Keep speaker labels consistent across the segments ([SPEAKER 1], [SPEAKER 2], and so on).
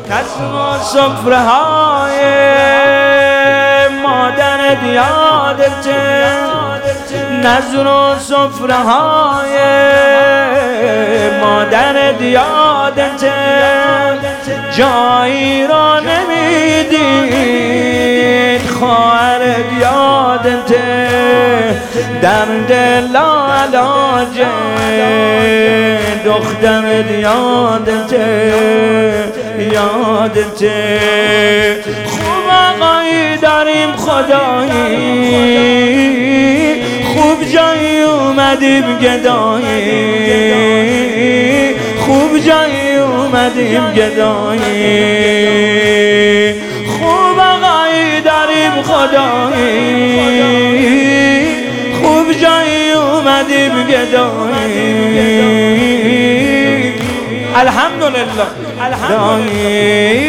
[SPEAKER 1] نظر و سفره های مادرت یادته، نظر و سفره های مادرت یادته، جایی را نمیدید خواهرت یادته، درد لاعلاجه دخترت یادته، یادته. خوب آقایی داریم خدایی، خوب جایی اومدیم گدایی، خوب جایی اومدیم گدایی. خوب آقایی داریم خدایی، خوب جایی اومدیم گدایی. الحمدلله الحمدلله.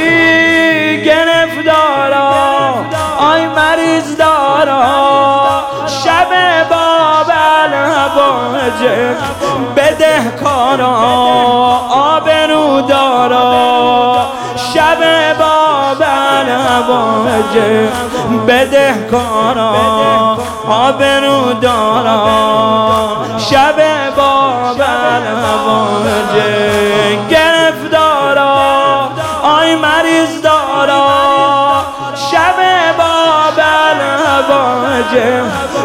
[SPEAKER 1] گرفتارا آی مریض دارا، شب باب الهواجه بدهکارا آبرو دارا، شب باب الهواجه بدهکارا آبرو دارا، شب باب الهواجه. گرفتارا آی مریض دارا، شب باب الهواجه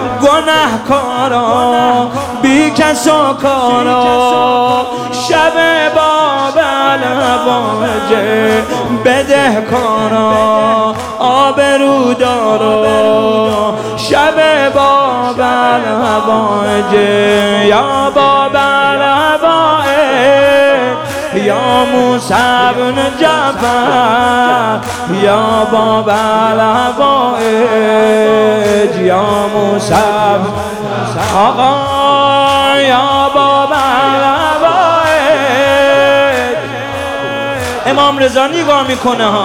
[SPEAKER 1] گناهکارا بی کس و کارا، شب باب الهواجه بدهکارا آبرو دارا، شب باب الهواجه. یا باب الهواجه یا موسی بن جعفر، یا باب الهواج یا موسی آقا، یا باب الهواج. امام رضا نگاه میکنه ها،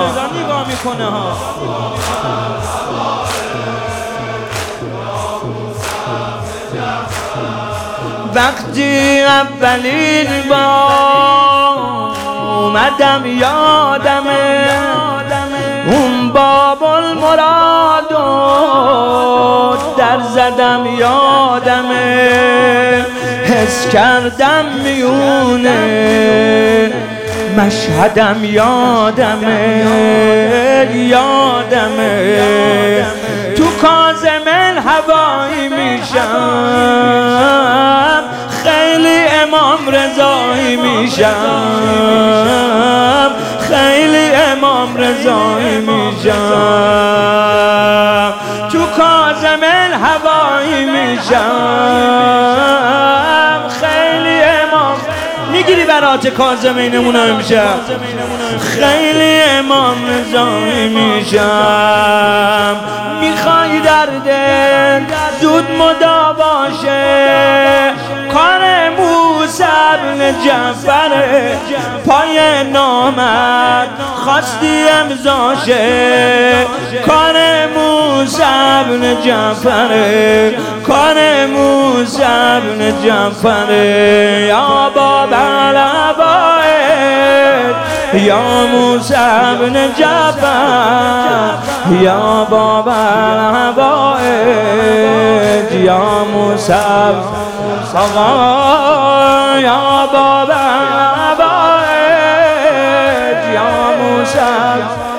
[SPEAKER 1] وقتی اولین بار اومدم یادمه، اون باب المرادو در زدم یادمه، حس کردم میونه مشهدم یادمه، یادمه. تو کاظم الهوایی میشم، خیلی امام رضایی میشم، خیلی امام رضایی میشم. تو کاظم الهوایی میشم، خیلی امام میگیری برات کاظمینمون امشب، خیلی امام رضایی میشم. میخوای دردت زود مدا باشه، کار موسی بن جعفر پای نامت خواستی امضاشه، کار موسی بن جعفر، کار موسی بن جعفر. یا باب الهواج یا موسی بن جعفر، یا باب الهواج یا موسی آقا، یا باب الهواج یا موسی